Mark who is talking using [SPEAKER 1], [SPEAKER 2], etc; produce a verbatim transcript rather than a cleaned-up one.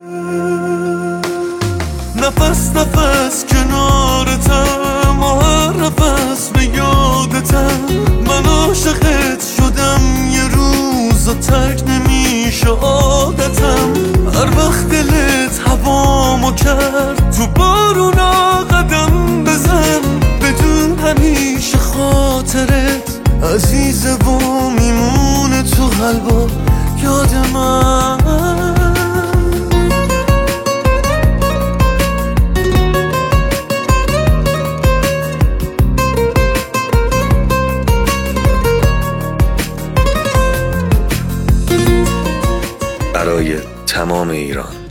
[SPEAKER 1] نفس نفس کنارتم و هر نفس به یادتم. من عاشقت شدم یه روز و ترک نمیشه عادتم. هر وقت دلت هوامو کرد تو بارونا قدم بزن. بدون همیشه خاطرت عزیزه و میمونه تو قلبا یاد من.
[SPEAKER 2] برای تمام ایران.